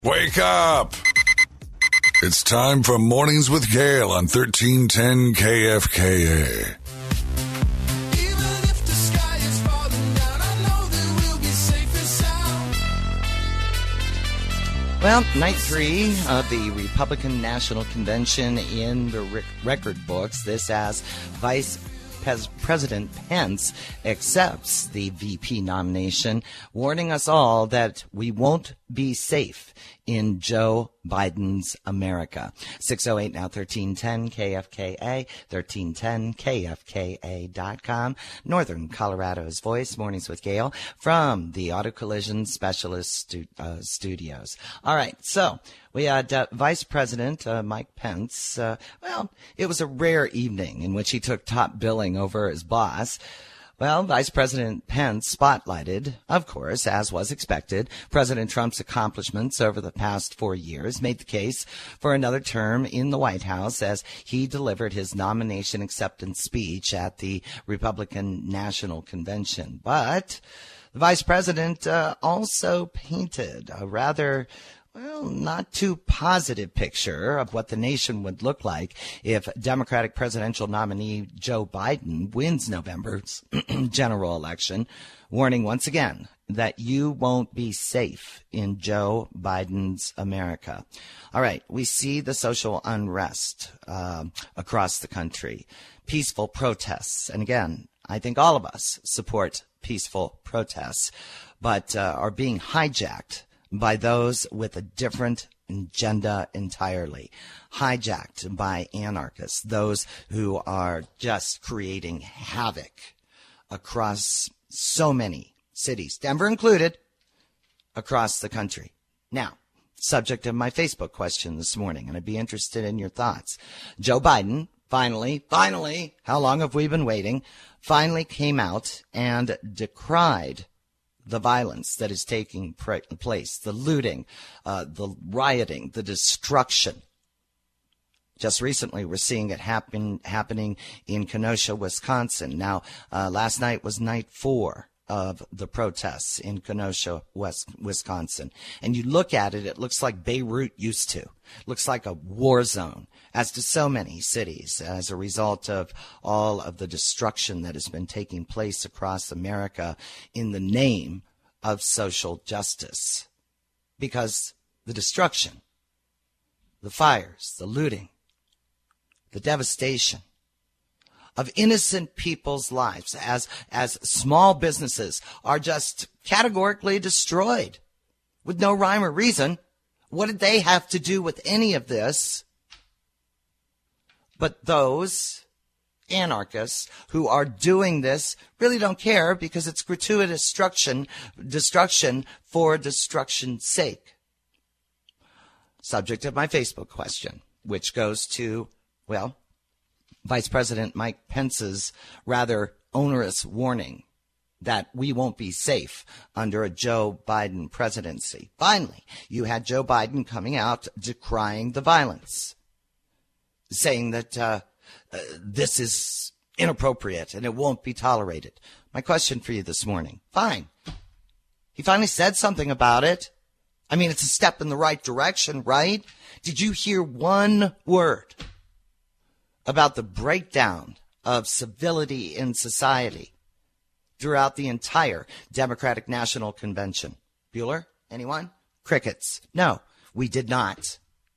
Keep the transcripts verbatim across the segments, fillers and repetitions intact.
Wake up! It's time for Mornings with Gail on thirteen ten K F K A. Well, night three of the Republican National Convention in the rec- record books. This as Vice Pres- President Pence accepts the V P nomination, warning us all that we won't be safe in Joe Biden's America. six oh eight now, thirteen ten K F K A, thirteen ten K F K A dot com. Northern Colorado's Voice, Mornings with Gail, from the Auto Collision Specialist stu- uh, Studios. All right, so we had uh, Vice President uh, Mike Pence. Uh, well, it was a rare evening in which he took top billing over his boss. Well, Vice President Pence spotlighted, of course, as was expected, President Trump's accomplishments over the past four years, made the case for another term in the White House as he delivered his nomination acceptance speech at the Republican National Convention. But the Vice President uh, also painted a rather well, not too positive picture of what the nation would look like if Democratic presidential nominee Joe Biden wins November's general election, warning once again that you won't be safe in Joe Biden's America. All right, we see the social unrest uh, across the country, peaceful protests, and again, I think all of us support peaceful protests, but uh, are being hijacked by those with a different agenda entirely, hijacked by anarchists, those who are just creating havoc across so many cities, Denver included, across the country. Now, subject of my Facebook question this morning, and I'd be interested in your thoughts. Joe Biden finally, finally, how long have we been waiting, finally came out and decried the violence that is taking place, the looting, uh, the rioting, the destruction. Just recently, we're seeing it happen happening in Kenosha, Wisconsin. Now, uh, last night was night four of the protests in Kenosha, West, Wisconsin. And you look at it, it looks like Beirut used to. It looks like a war zone, as do so many cities, as a result of all of the destruction that has been taking place across America in the name of social justice. Because the destruction, the fires, the looting, the devastation of innocent people's lives as, as small businesses are just categorically destroyed with no rhyme or reason. What did they have to do with any of this? But those anarchists who are doing this really don't care because it's gratuitous destruction, destruction for destruction's sake. Subject of my Facebook question, which goes to, well, Vice President Mike Pence's rather onerous warning that we won't be safe under a Joe Biden presidency. Finally, you had Joe Biden coming out decrying the violence, saying that uh, uh, this is inappropriate and it won't be tolerated. My question for you this morning, fine. He finally said something about it. I mean, it's a step in the right direction, right? Did you hear one word about the breakdown of civility in society throughout the entire Democratic National Convention? Bueller? Anyone? Crickets. No, we did not.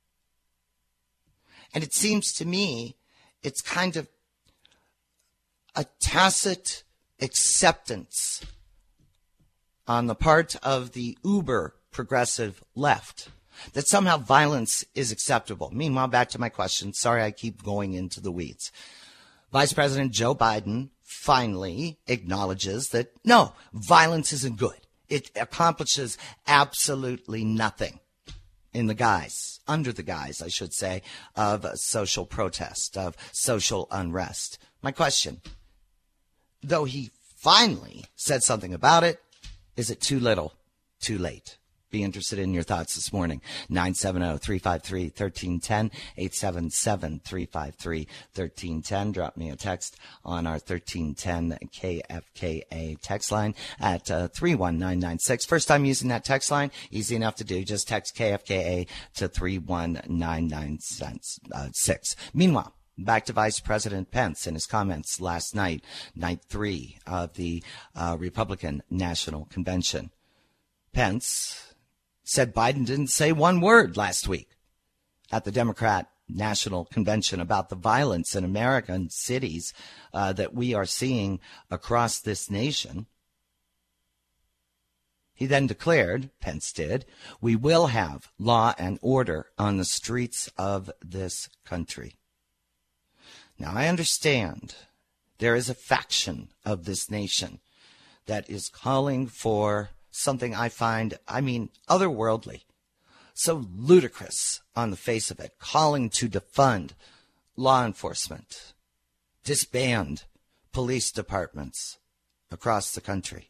And it seems to me it's kind of a tacit acceptance on the part of the uber progressive left that somehow violence is acceptable. Meanwhile, back to my question. Sorry, I keep going into the weeds. Vice President Joe Biden finally acknowledges that, no, violence isn't good. It accomplishes absolutely nothing in the guise, under the guise, I should say, of social protest, of social unrest. My question, though he finally said something about it, is it too little, too late? Be interested in your thoughts this morning. nine seven zero, three five three, one three one zero, eight seven seven, three five three, one three one zero. Drop me a text on our thirteen ten K F K A text line at uh, three one nine nine six. First time using that text line, easy enough to do. Just text K F K A to three one nine nine six. Meanwhile, back to Vice President Pence and his comments last night, night three of the uh, Republican National Convention. Pence said Biden didn't say one word last week at the Democrat National Convention about the violence in American cities uh, that we are seeing across this nation. He then declared, Pence did, we will have law and order on the streets of this country. Now, I understand there is a faction of this nation that is calling for something I find, I mean, otherworldly, so ludicrous on the face of it, calling to defund law enforcement, disband police departments across the country.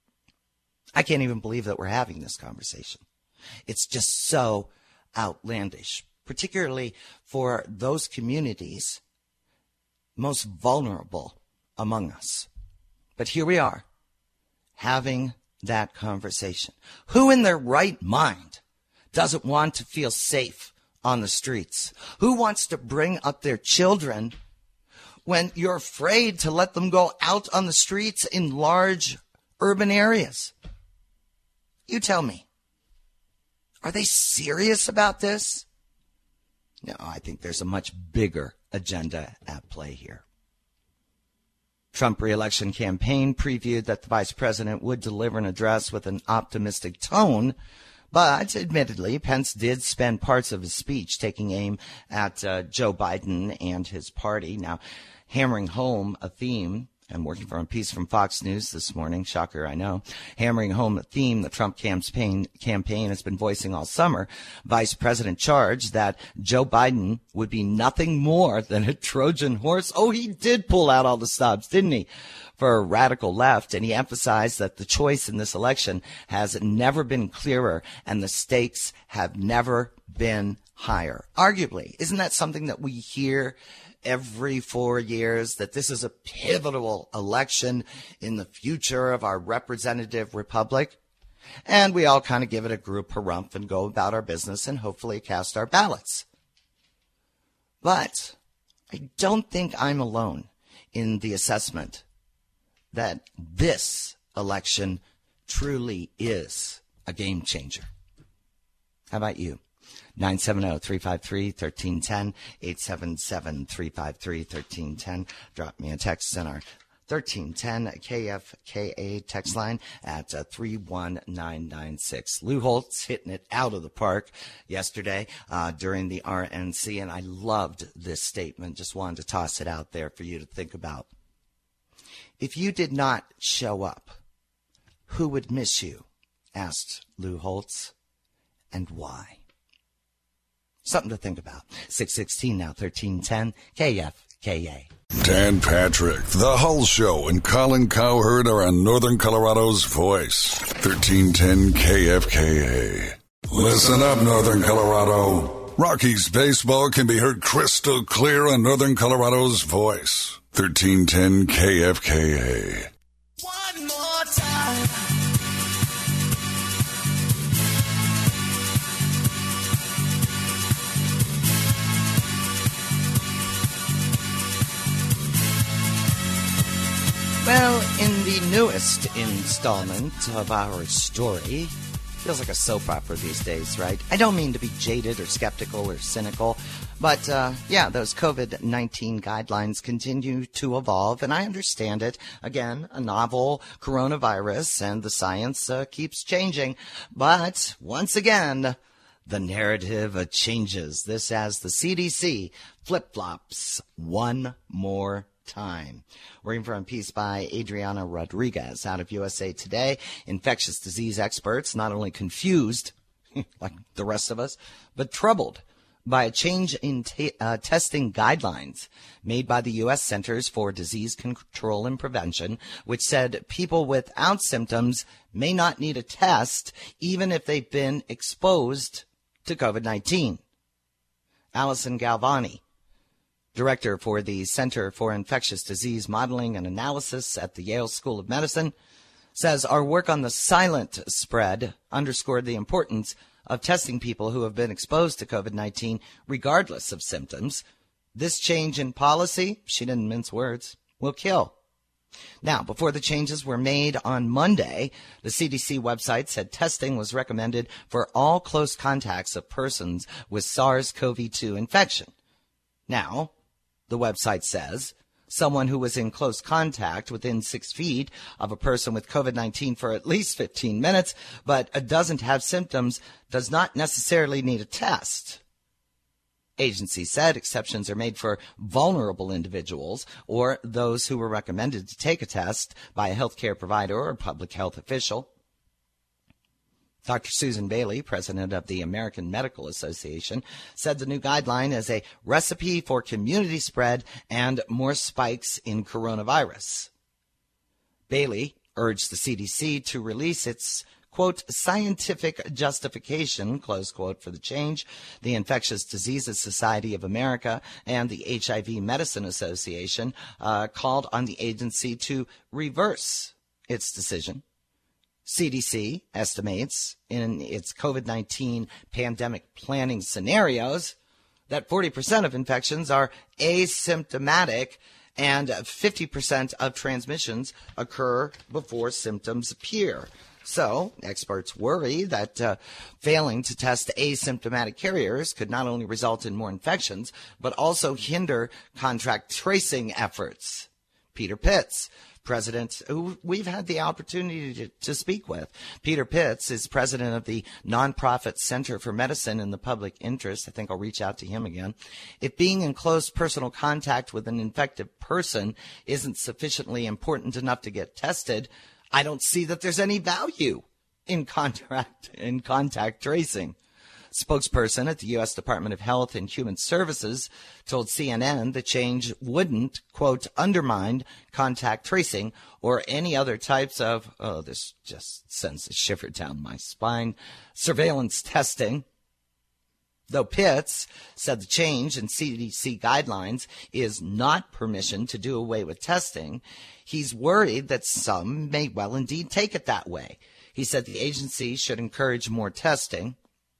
I can't even believe that we're having this conversation. It's just so outlandish, particularly for those communities most vulnerable among us. But here we are, having that conversation. Who in their right mind doesn't want to feel safe on the streets? Who wants to bring up their children when you're afraid to let them go out on the streets in large urban areas? You tell me. Are they serious about this? No, I think there's a much bigger agenda at play here. Trump re-election campaign previewed that the vice president would deliver an address with an optimistic tone, but admittedly, Pence did spend parts of his speech taking aim at uh, Joe Biden and his party. Now, hammering home a theme, I'm working for a piece from Fox News this morning, shocker, I know, hammering home a theme the Trump campaign campaign has been voicing all summer. Vice President charged that Joe Biden would be nothing more than a Trojan horse. Oh, he did pull out all the stops, didn't he, for a radical left? And he emphasized that the choice in this election has never been clearer and the stakes have never been higher. Arguably, isn't that something that we hear every four years, that this is a pivotal election in the future of our representative republic? And we all kind of give it a group harumph and go about our business and hopefully cast our ballots. But I don't think I'm alone in the assessment that this election truly is a game changer. How about you? nine seven zero, three five three, one three one zero, eight seven seven, three five three, one three one zero. Drop me a text in our thirteen ten K F K A text line at uh, three one nine nine six. Lou Holtz hitting it out of the park yesterday uh, during the R N C, and I loved this statement. Just wanted to toss it out there for you to think about. If you did not show up, who would miss you? Asked Lou Holtz, and why? Something to think about. six sixteen now, thirteen ten, K F K A. Dan Patrick, The Hull Show, and Colin Cowherd are on Northern Colorado's voice. thirteen ten K F K A. Listen up, Northern Colorado. Rockies baseball can be heard crystal clear on Northern Colorado's voice. thirteen ten K F K A. One more time. Well, in the newest installment of our story, feels like a soap opera these days, right? I don't mean to be jaded or skeptical or cynical, but uh, yeah, those COVID nineteen guidelines continue to evolve, and I understand it. Again, a novel coronavirus, and the science uh, keeps changing. But once again, the narrative uh, changes. This as the C D C flip-flops one more time. Working for a piece by Adriana Rodriguez out of U S A Today. Infectious disease experts not only confused, like the rest of us, but troubled by a change in t- uh, testing guidelines made by the U S Centers for Disease Control and Prevention, which said people without symptoms may not need a test even if they've been exposed to COVID nineteen. Allison Galvani, director for the Center for Infectious Disease Modeling and Analysis at the Yale School of Medicine, says our work on the silent spread underscored the importance of testing people who have been exposed to COVID nineteen regardless of symptoms. This change in policy, she didn't mince words, will kill. Now, before the changes were made on Monday, the C D C website said testing was recommended for all close contacts of persons with SARS-C o V two infection. Now, the website says someone who was in close contact within six feet of a person with COVID nineteen for at least fifteen minutes, but doesn't have symptoms, does not necessarily need a test. Agency said exceptions are made for vulnerable individuals or those who were recommended to take a test by a healthcare provider or public health official. Doctor Susan Bailey, president of the American Medical Association, said the new guideline is a recipe for community spread and more spikes in coronavirus. Bailey urged the C D C to release its, quote, scientific justification, close quote, for the change. The Infectious Diseases Society of America and the H I V Medicine Association uh, called on the agency to reverse its decision. C D C estimates in its COVID nineteen pandemic planning scenarios that forty percent of infections are asymptomatic and fifty percent of transmissions occur before symptoms appear. So experts worry that uh, failing to test asymptomatic carriers could not only result in more infections, but also hinder contact tracing efforts. Peter Pitts, president, who we've had the opportunity to, to speak with. Peter Pitts is president of the nonprofit Center for Medicine in the Public Interest. I think I'll reach out to him again. If being in close personal contact with an infected person isn't sufficiently important enough to get tested, I don't see that there's any value in contact, in contact tracing. Spokesperson at the U S Department of Health and Human Services told C N N the change wouldn't, quote, undermine contact tracing or any other types of, oh, this just sends a shiver down my spine, surveillance testing. Though Pitts said the change in C D C guidelines is not permission to do away with testing, he's worried that some may well indeed take it that way. He said the agency should encourage more testing.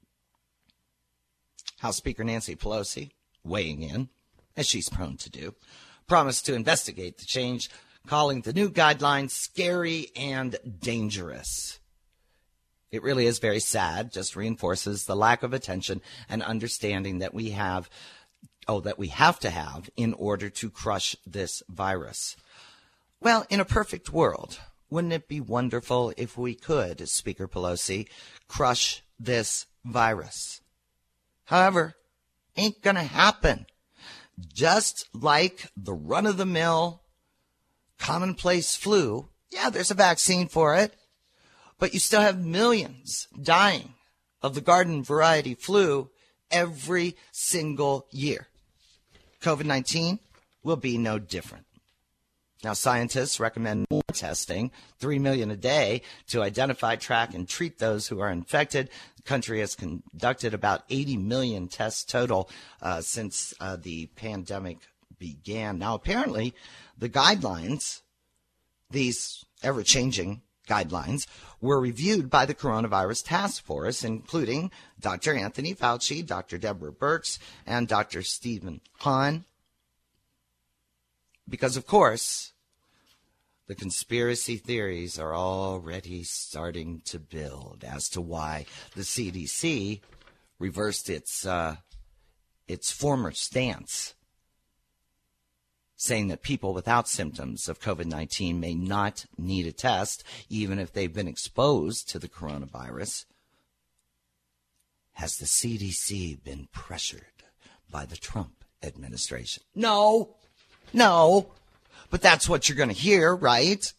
House Speaker Nancy Pelosi, weighing in, as she's prone to do, promised to investigate the change, calling the new guidelines scary and dangerous. It really is very sad, just reinforces the lack of attention and understanding that we have, oh, that we have to have in order to crush this virus. Well, in a perfect world, wouldn't it be wonderful if we could, Speaker Pelosi, crush this virus? However, ain't gonna happen. Just like the run-of-the-mill commonplace flu, yeah, there's a vaccine for it, but you still have millions dying of the garden variety flu every single year. COVID nineteen will be no different. Now, scientists recommend more testing, three million a day, to identify, track, and treat those who are infected. The country has conducted about eighty million tests total uh, since uh, the pandemic began. Now, apparently, the guidelines, these ever-changing guidelines, were reviewed by the Coronavirus Task Force, including Doctor Anthony Fauci, Doctor Deborah Birx, and Doctor Stephen Hahn. Because, of course, the conspiracy theories are already starting to build as to why the C D C reversed its uh, its former stance, saying that people without symptoms of COVID nineteen may not need a test, even if they've been exposed to the coronavirus. Has the C D C been pressured by the Trump administration? No. No, but that's what you're going to hear, right?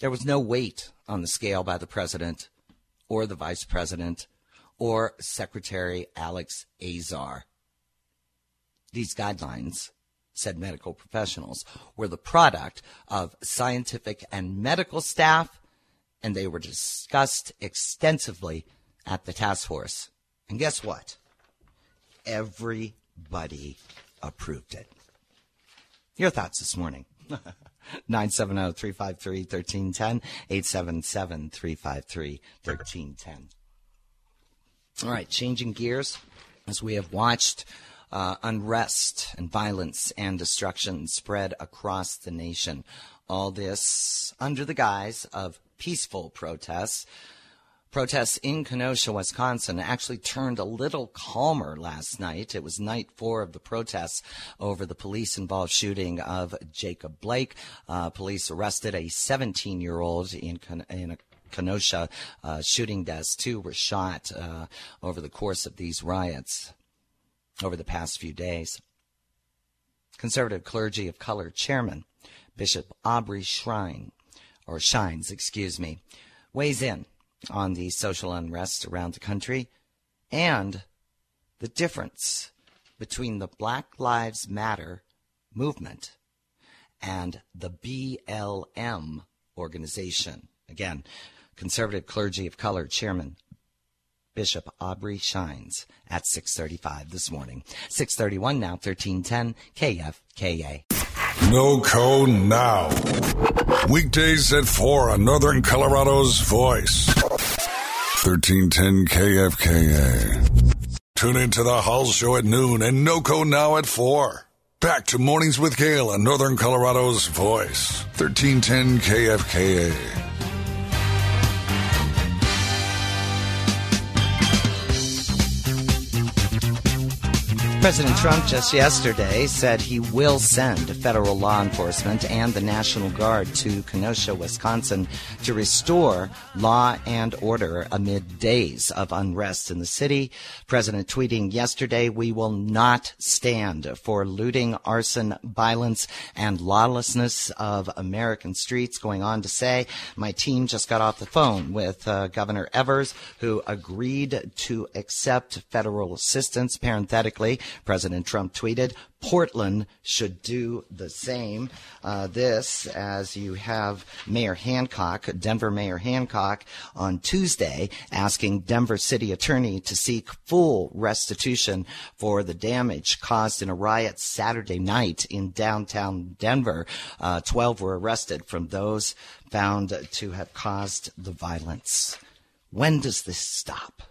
There was no weight on the scale by the president or the vice president or Secretary Alex Azar. These guidelines, said medical professionals, were the product of scientific and medical staff, and they were discussed extensively at the task force. And guess what? Everybody approved it. Your thoughts this morning? nine seven zero, three five three, one three one zero, eight seven seven, three five three, one three one zero. All right, changing gears as we have watched uh, unrest and violence and destruction spread across the nation. All this under the guise of peaceful protests. Protests in Kenosha, Wisconsin actually turned a little calmer last night. It was night four of the protests over the police-involved shooting of Jacob Blake. Uh, police arrested a seventeen-year-old in, in a Kenosha uh, shooting deaths. Two were shot uh, over the course of these riots over the past few days. Conservative Clergy of Color Chairman Bishop Aubrey Shrine, or Shines, excuse me, weighs in on the social unrest around the country and the difference between the Black Lives Matter movement and the B L M organization. Again, Conservative Clergy of Color Chairman Bishop Aubrey Shines at six thirty-five this morning. six thirty-one now, thirteen ten K F K A. NoCo now. Weekdays at four on Northern Colorado's Voice. thirteen ten K F K A. Tune into the Hull Show at noon and NoCo now at four. Back to Mornings with Gail on Northern Colorado's Voice. thirteen ten K F K A. President Trump just yesterday said he will send federal law enforcement and the National Guard to Kenosha, Wisconsin to restore law and order amid days of unrest in the city. President tweeting yesterday, "We will not stand for looting, arson, violence, and lawlessness of American streets." Going on to say, "My team just got off the phone with uh, Governor Evers, who agreed to accept federal assistance." Parenthetically, President Trump tweeted, "Portland should do the same." Uh, this, as you have Mayor Hancock, Denver Mayor Hancock, on Tuesday asking Denver City Attorney to seek full restitution for the damage caused in a riot Saturday night in downtown Denver. Uh, Twelve were arrested from those found to have caused the violence. When does this stop?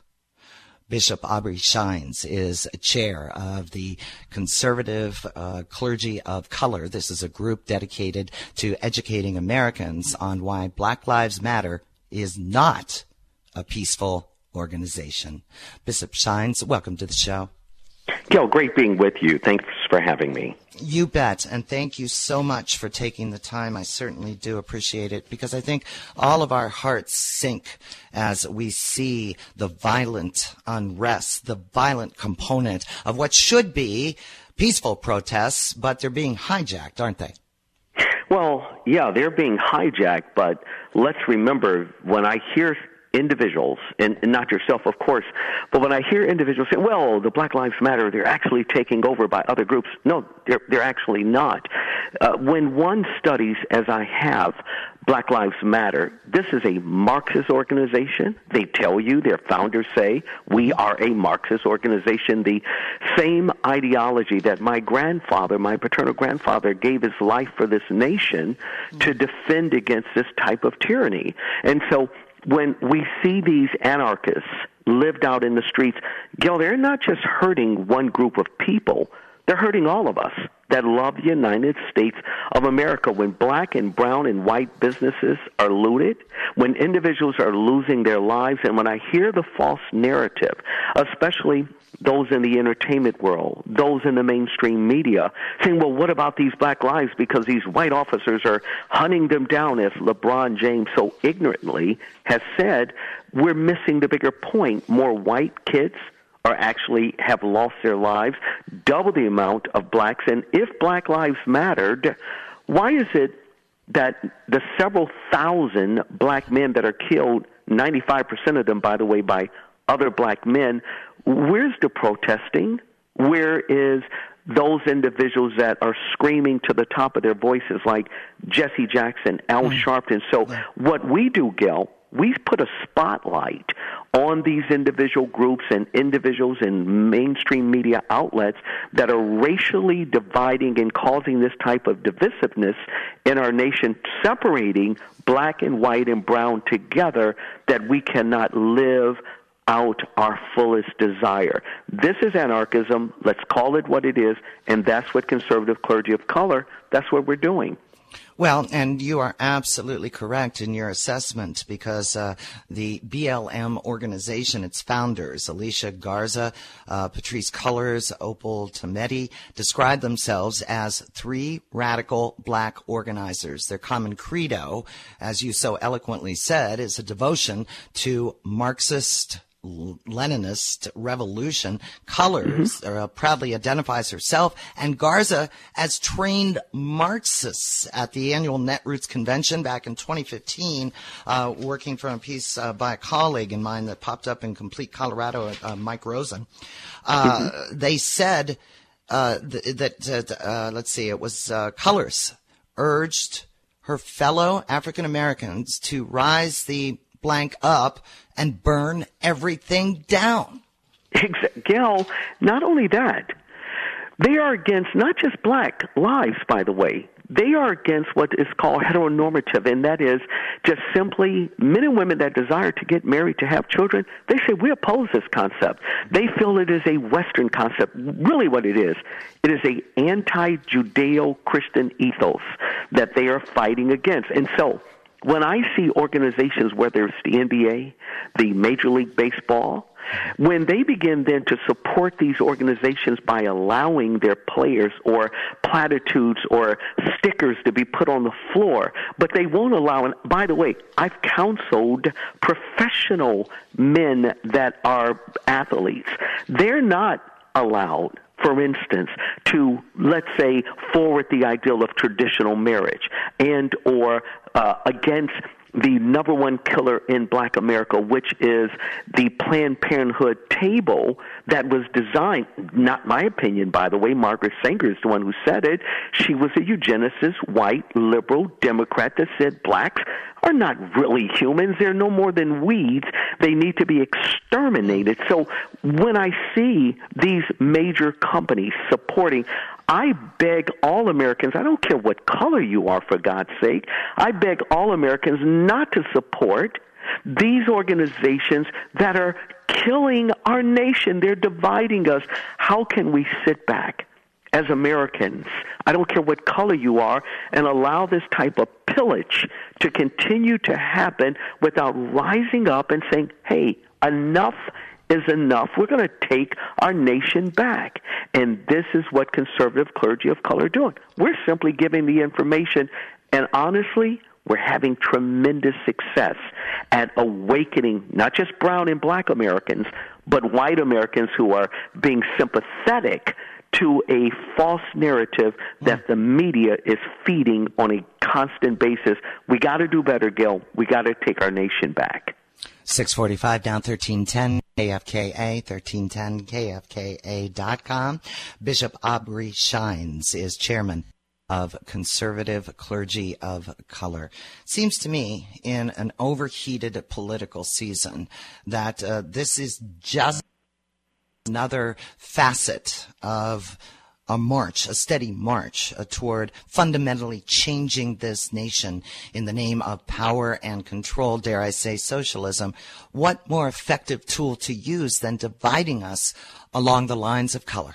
Bishop Aubrey Shines is chair of the Conservative uh, Clergy of Color. This is a group dedicated to educating Americans on why Black Lives Matter is not a peaceful organization. Bishop Shines, welcome to the show. Gil, great being with you. Thanks for having me. You bet, and thank you so much for taking the time. I certainly do appreciate it, because I think all of our hearts sink as we see the violent unrest, the violent component of what should be peaceful protests, but they're being hijacked, aren't they? Well, yeah, they're being hijacked, but let's remember, when I hear individuals, and, and not yourself, of course, but when I hear individuals say, well, the Black Lives Matter, they're actually taking over by other groups. No, they're, they're actually not. Uh, when one studies, as I have, Black Lives Matter, this is a Marxist organization. They tell you, their founders say, we are a Marxist organization. The same ideology that my grandfather, my paternal grandfather, gave his life for this nation to defend against this type of tyranny. And so when we see these anarchists lived out in the streets, Gil, they're not just hurting one group of people. They're hurting all of us that love the United States of America. When black and brown and white businesses are looted, when individuals are losing their lives, and when I hear the false narrative, especially those in the entertainment world, those in the mainstream media, saying, well, what about these black lives? Because these white officers are hunting them down, as LeBron James so ignorantly has said. We're missing the bigger point. More white kids are actually have lost their lives, double the amount of blacks. And if Black Lives mattered, why is it that the several thousand black men that are killed, ninety-five percent of them, by the way, by other black men, where's the protesting? Where is those individuals that are screaming to the top of their voices like Jesse Jackson, Al mm. Sharpton? So yeah. what we do, Gil, we put a spotlight on these individual groups and individuals in mainstream media outlets that are racially dividing and causing this type of divisiveness in our nation, separating black and white and brown together, that we cannot live out our fullest desire. This is anarchism. Let's call it what it is, and that's what conservative clergy of color, that's what we're doing. Well, and you are absolutely correct in your assessment, because uh, the B L M organization, its founders, Alicia Garza, uh, Patrisse Cullors, Opal Tometi, describe themselves as three radical black organizers. Their common credo, as you so eloquently said, is a devotion to Marxist Leninist revolution. Cullors mm-hmm. uh, proudly identifies herself and Garza as trained Marxists at the annual Netroots convention back in twenty fifteen, uh, working from a piece uh, by a colleague in mine that popped up in Complete Colorado, uh, Mike Rosen. Uh, mm-hmm. They said uh, th- that, uh, let's see, it was uh, Cullors urged her fellow African Americans to rise the blank up and burn everything down. Gail, not only that, they are against not just black lives, by the way. They are against what is called heteronormative, and that is just simply men and women that desire to get married, to have children. They say we oppose this concept. They feel it is a Western concept. Really what it is, it is a anti-Judeo-Christian ethos that they are fighting against. And so when I see organizations, whether it's the N B A, the Major League Baseball, when they begin then to support these organizations by allowing their players or platitudes or stickers to be put on the floor, but they won't allow, and by the way, I've counseled professional men that are athletes. They're not allowed, for instance, to, let's say, forward the ideal of traditional marriage and or uh, against the number one killer in black America, which is the Planned Parenthood table that was designed, not my opinion, by the way, Margaret Sanger is the one who said it. She was a eugenicist, white, liberal, Democrat that said blacks are not really humans. They're no more than weeds. They need to be exterminated. So when I see these major companies supporting, I beg all Americans, I don't care what color you are, for God's sake, I beg all Americans not to support these organizations that are killing our nation. They're dividing us. How can we sit back as Americans, I don't care what color you are, and allow this type of pillage to continue to happen without rising up and saying, hey, enough is enough. We're going to take our nation back. And this is what conservative clergy of color are doing. We're simply giving the information, and honestly, we're having tremendous success at awakening not just brown and black Americans, but white Americans who are being sympathetic to a false narrative that the media is feeding on a constant basis. We got to do better, Gil. We got to take our nation back. six forty-five down thirteen ten K F K A, thirteen ten K F K A dot com. Bishop Aubrey Shines is chairman of Conservative Clergy of Color. Seems to me, in an overheated political season, that uh, this is just another facet of a march, a steady march uh, toward fundamentally changing this nation in the name of power and control, dare I say socialism. What more effective tool to use than dividing us along the lines of color?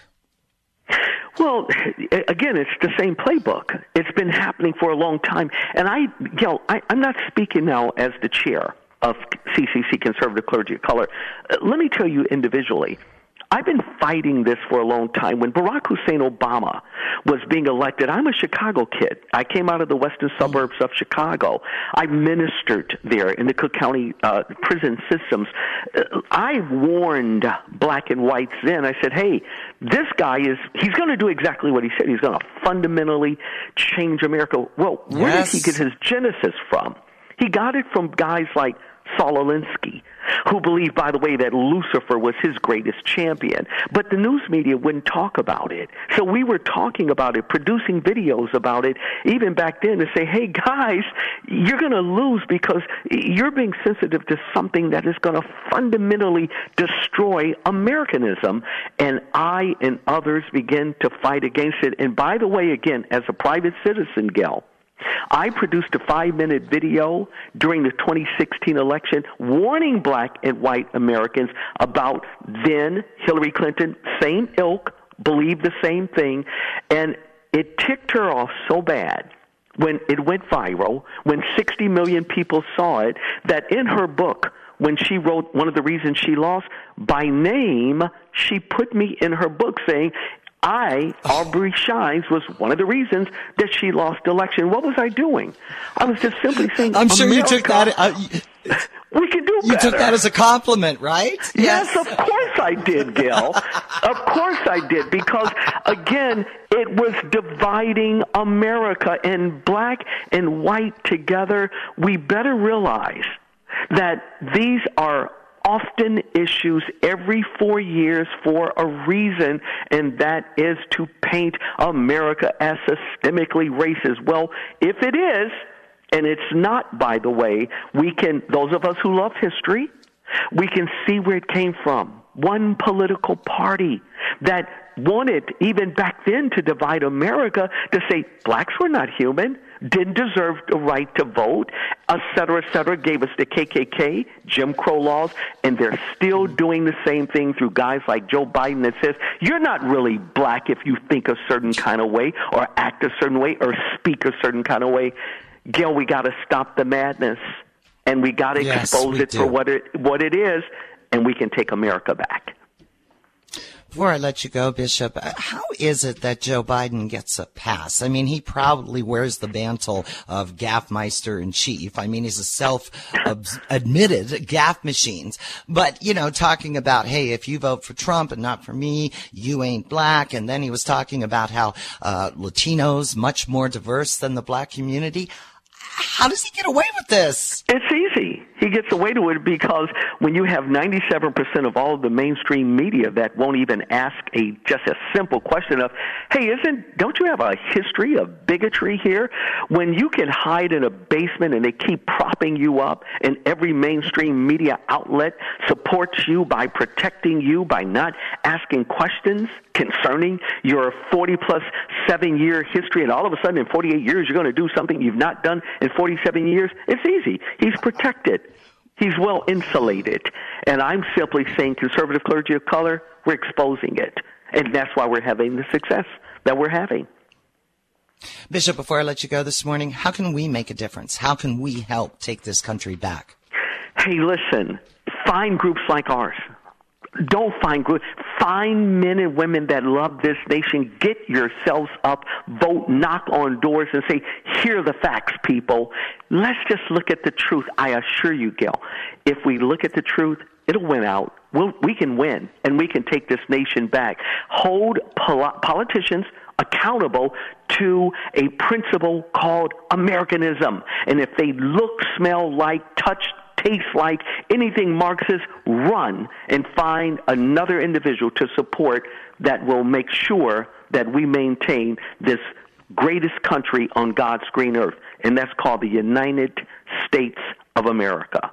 Well, again, it's the same playbook. It's been happening for a long time. And I, you know, I, I'm not speaking now as the chair of C C C, Conservative Clergy of Color. Uh, let me tell you individually, I've been fighting this for a long time. When Barack Hussein Obama was being elected, I'm a Chicago kid. I came out of the western suburbs of Chicago. I ministered there in the Cook County uh, prison systems. Uh, I warned black and whites then. I said, hey, this guy is, he's going to do exactly what he said. He's going to fundamentally change America. Well, where Yes. did he get his genesis from? He got it from guys like Saul Alinsky, who believed, by the way, that Lucifer was his greatest champion. But the news media wouldn't talk about it. So we were talking about it, producing videos about it, even back then, to say, hey, guys, you're going to lose because you're being sensitive to something that is going to fundamentally destroy Americanism. And I and others began to fight against it. And by the way, again, as a private citizen, Gail, I produced a five-minute video during the twenty sixteen election warning black and white Americans about then Hillary Clinton, same ilk, believed the same thing, and it ticked her off so bad when it went viral, when sixty million people saw it, that in her book, when she wrote one of the reasons she lost, by name, she put me in her book saying, I, Aubrey Shines, was one of the reasons that she lost the election. What was I doing? I was just simply saying, I'm sure America, you took that. Uh, we can do you better. took that as a compliment, right? Yes, of course I did, Gil. Of course I did, because, again, it was dividing America, and black and white together. We better realize that these are often issues every four years for a reason, and that is to paint America as systemically racist. Well, if it is, and it's not, by the way, we can, those of us who love history, we can see where it came from. One political party that wanted, even back then, to divide America, to say blacks were not human, didn't deserve the right to vote, et cetera, et cetera, gave us the K K K, Jim Crow laws, and they're still doing the same thing through guys like Joe Biden that says, you're not really black if you think a certain kind of way or act a certain way or speak a certain kind of way. Gil, we got to stop the madness, and we got to Yes, expose we it do. for what it what it is, and we can take America back. Before I let you go, Bishop, uh, how is it that Joe Biden gets a pass? I mean, he proudly wears the mantle of gaffmeister in chief. I mean, he's a self-admitted gaff machines. But, you know, talking about, hey, if you vote for Trump and not for me, you ain't black. And then he was talking about how uh, Latinos much more diverse than the black community. How does he get away with this? It's easy. He gets away with it because when you have ninety-seven percent of all of the mainstream media that won't even ask a just a simple question of, hey, isn't don't you have a history of bigotry here? When you can hide in a basement and they keep propping you up, and every mainstream media outlet supports you by protecting you, by not asking questions concerning your forty-plus seven-year history, and all of a sudden in forty-eight years you're going to do something you've not done in forty-seven years, it's easy. He's protected. He's well insulated. And I'm simply saying, conservative clergy of color, we're exposing it. And that's why we're having the success that we're having. Bishop, before I let you go this morning, how can we make a difference? How can we help take this country back? Hey, listen, find groups like ours. Don't find groups. Find men and women that love this nation. Get yourselves up. Vote. Knock on doors and say, here are the facts, people. Let's just look at the truth. I assure you, Gil, if we look at the truth, it'll win out. We'll, we can win, and we can take this nation back. Hold pol- politicians accountable to a principle called Americanism. And if they look, smell like, touch, taste like anything Marxist, run and find another individual to support that will make sure that we maintain this greatest country on God's green earth, and that's called the United States of America.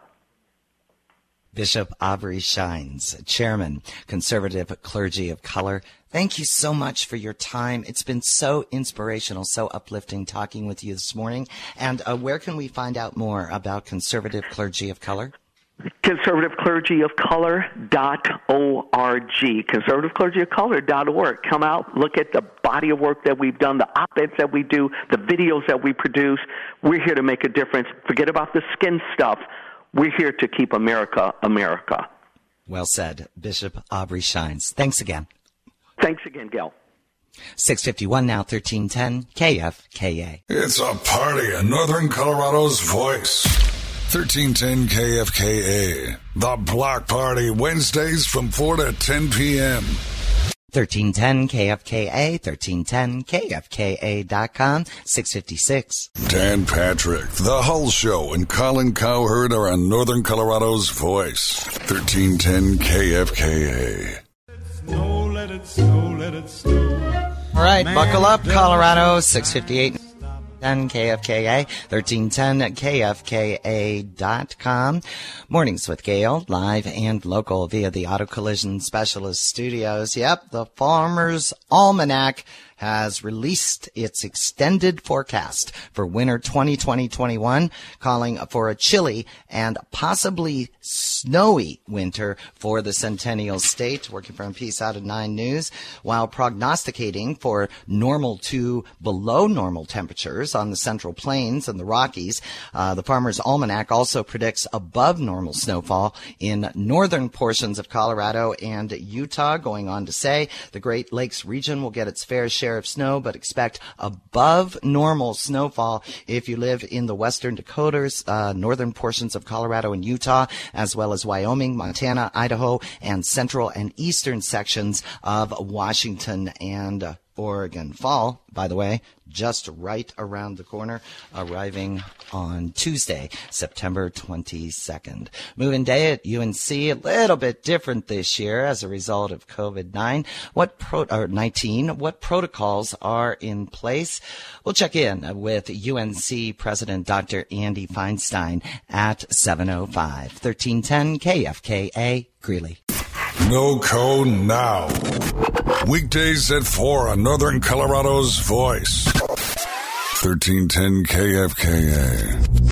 Bishop Aubrey Shines, Chairman, Conservative Clergy of Color. Thank you so much for your time. It's been so inspirational, so uplifting talking with you this morning. And uh, where can we find out more about Conservative Clergy of Color? conservative clergy of color dot org. conservative clergy of color dot org. Come out, look at the body of work that we've done, the op-eds that we do, the videos that we produce. We're here to make a difference. Forget about the skin stuff. We're here to keep America, America. Well said, Bishop Aubrey Shines. Thanks again. Thanks again, Gail. six fifty-one now, thirteen ten K F K A. It's a party in Northern Colorado's voice. thirteen ten K F K A. The Block Party, Wednesdays from four to ten p.m. thirteen ten K F K A, thirteen ten K F K A dot com, six fifty-six. Dan Patrick, The Hull Show, and Colin Cowherd are on Northern Colorado's voice. thirteen ten K F K A. Snow, let it snow, let it snow. All right, buckle up, Colorado, six fifty-eight. ten K F K A, thirteen ten K F K A dot com. Mornings with Gail, live and local via the Auto Collision Specialist Studios. Yep, the Farmer's Almanac has released its extended forecast for winter twenty twenty twenty-one, calling for a chilly and possibly snowy winter for the Centennial State. Working from Peace Out of Nine News, while prognosticating for normal to below normal temperatures on the Central Plains and the Rockies. Uh, the Farmer's Almanac also predicts above normal snowfall in northern portions of Colorado and Utah, going on to say the Great Lakes region will get its fair share of snow, but expect above normal snowfall if you live in the western Dakotas, uh, northern portions of Colorado and Utah, as well as Wyoming, Montana, Idaho, and central and eastern sections of Washington and uh, Oregon. Fall, by the way, just right around the corner, arriving on Tuesday, September twenty-second. Move-in day at U N C, a little bit different this year as a result of COVID nine. What pro, or nineteen, what protocols are in place? We'll check in with U N C President Doctor Andy Feinstein at seven oh five. thirteen ten K F K A, Greeley. No code now. Weekdays at four on Northern Colorado's voice. thirteen ten K F K A.